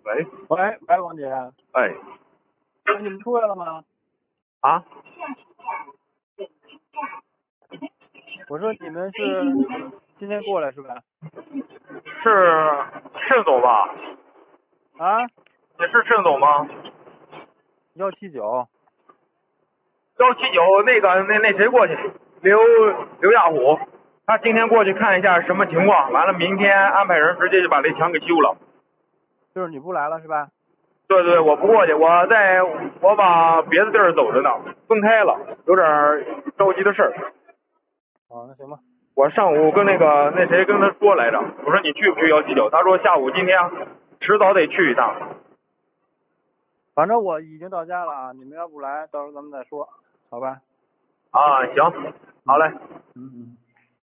喂， 喂，王姐， 哎， 你们出来了吗？ 啊， 我说你们是今天过来是吧？ 是盛总吧？ 啊你是盛总吗 ，179。 179那谁过去？刘亚虎，他今天过去看一下什么情况，完了明天安排人直接就把这墙给修了。 就是你不来了是吧？ 对，我不过去，我往别的地儿走着呢，分开了，有点着急的事儿。 哦，那行吧。 我上午跟那谁跟他说来着，我说你去不去179？他说下午今天迟早得去一趟。 反正我已经到家了啊，你们要不来，到时候咱们再说，好吧？ 啊，行，好嘞。 嗯。